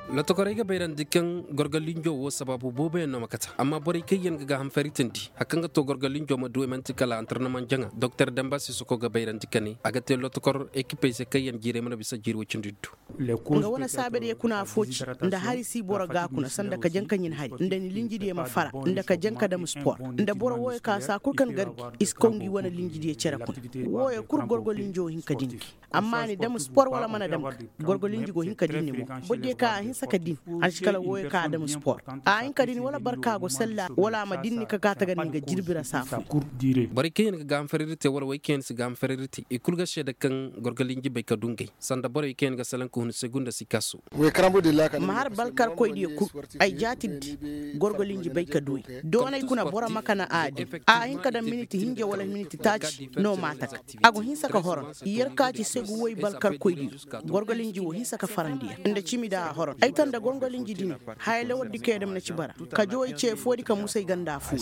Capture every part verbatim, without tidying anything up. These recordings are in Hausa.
Lato korega bayran dikan gorgalinjo wo sababu bobe no makata amma bori kayen ga ham feritenti hakanga to gorgalinjo ma do man tikala entraînement janga docteur Damba Sissoko ga bayran dikani aga te lato kor équipe se kayen jire mana bisa jiro cindiddu nga wona sabe de kuna foci nda hari si bora ga kuna sanda ka janka nyin hari nda ni linjidi ma fara nda ka janka da sport nda bora woy ka sa kurkan gar iskongi wona linjidi cera kun woy kur gorgolinjo hinka dinki amma ni dam sport wala mana dam gorgolinjo go hinka dinni mo bodde ka hin saka din an shikala woy ka dam sport a hinka dinni wala barka go salla wala ma dinni ka ka taga ni ga jirbira safu bari kayen ga gam feririte wala way kayen si gam feririte e kulga sheda kan gorgolinjo be ka dungay sanda bora kayen ga salan ko hun segunda sikasu mahar balkar koy di ku ay jatid gorgolinji bay ka duy donay kuna bora makana aadi a hinka da minute hinje wala minute touch no matak ago hinsa ka horon yer ka ci segu woy balkar koy di gorgolinji wo hinsa ka farandiya inda cimi da horon ay tan da gorgolinji dini hayle waddi kay dem na ci bara ka joy ce fodi ka musay ganda fu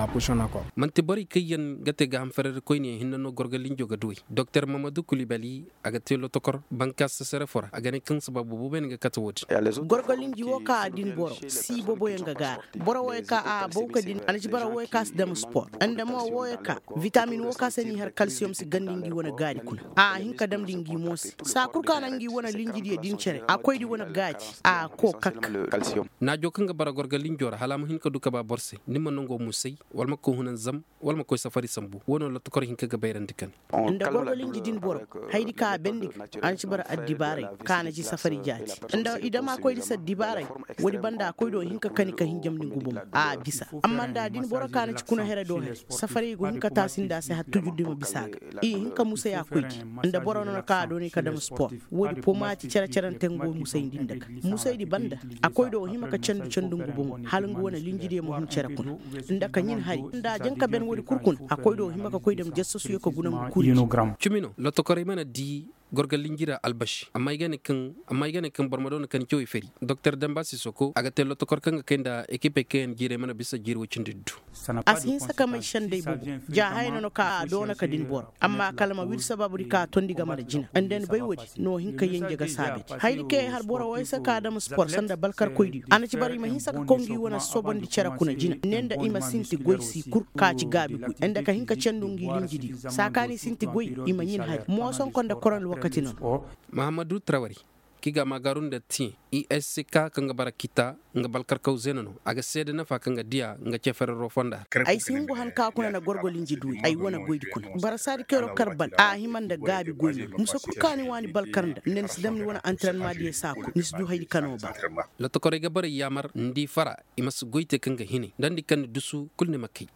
man te bari kayen gate ga am ferer koy ni hinno gorgolinjo ga duy docteur Mamadou Koulibaly aga telo tokor bankas sere fora aga ne kan sababu bo ben ga katawodi gorgolinji wo ka din boro si bobo yanga gara boro woy ka a bawka din ana ci bara woy ka dem sport anda mo woy ka vitamine wo ka seni har calcium si gandingi wona gaadi kuna a hinka dam dingi mos sa kurka nangi wona linji di din cere akoy di wona gaadi a ko kak na jokanga bara gorgolinjo ra halamu hinka duka ba borse nimma nango musay walma ko hunan zam walma ko safari sambu wono la tokor hinka ga bayran dikan anda gorgolinji din boro haydi ka bendi ana ci bara addi bare kana ci safari jaati anda idama koy di sa dibare wodi banda koy do hinka kani ka hinjam ni gubum a bisa amma da din boro kana ci kuna hera do he safari go hinka tasinda sai hattu juddi mo bisaga i hinka musa ya koy anda boro no ka do ni ka dam sport wodi pomati cera ceran tengo musa din daga musa di banda akoy do hima ka cendu cendu gubum halngo wona linjide mo hum cera kun nda ka nyin hari nda janka ben wodi kurkun akoy do hima ka koy dem jesso suyo ko gunam kuri cumino lotto kore mana di gorgalinjira albashi amma igane kan amma igane kan barmadon kan ciwo feri docteur Damba Sissoko aga tello to korkan kenda equipe ken jire mana bisa jirwo cindiddu asin saka mai shande bubu ja hayno no ka dona ka din bor amma kalma wil sababu ka tondi gama da jina anden bay wodi no hinka yenge ga sabe haydi ke har bora way saka da sport sanda balkar koydi ana ci bari ma hin saka kongi wona sobondi cera kuna jina nenda ima sinti goysi kur ka ci gabi ku enda ka hinka cendungi linjidi sakani sinti goy ima yin hay mo son konda koral Mahamadou Traoré kiga magarun da ti I S C K kanga bara kita nga balkar kaw zenano aga sede na fa kanga dia nga cefere ro fonda ay singo han ka kuna na gorgolinji duy ay wona goydi kun bara sadi kero karbal a himanda gabi goydi muso kurkani wani balkarnda nen sidam ni wona entraînement di sako nis du haydi kanoba la to korega bara yamar ndi fara imas goyte kanga hini dandi kan dusu kulne makki